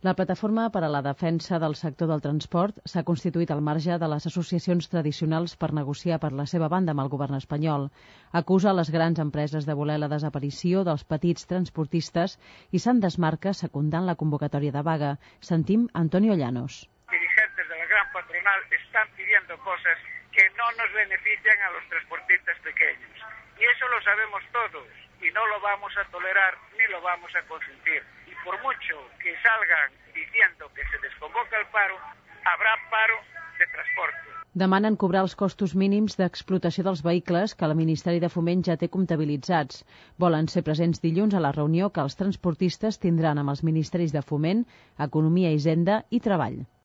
La Plataforma per a la Defensa del Sector del Transport s'ha constituït al marge de les associacions tradicionals per negociar per la seva banda amb el govern espanyol. Acusa les grans empreses de voler la desaparició dels petits transportistes i se'n desmarca secundant la convocatòria de vaga. Sentim Antonio Llanos. Dirigentes de la gran patronal están pidiendo cosas que no nos benefician a los transportistas pequeños. Y eso lo sabemos todos y no lo vamos a tolerar ni lo vamos a consentir. Y por mucho que salgan diciendo que se desconvoca el paro, habrá paro de transporte. Demanen cobrar els costos mínims d'explotació dels vehicles que el Ministeri de Foment ja té comptabilitzats. Volen ser presents dilluns a la reunió que els transportistes tindran amb els ministeris de Foment, Economia, Hisenda i Treball.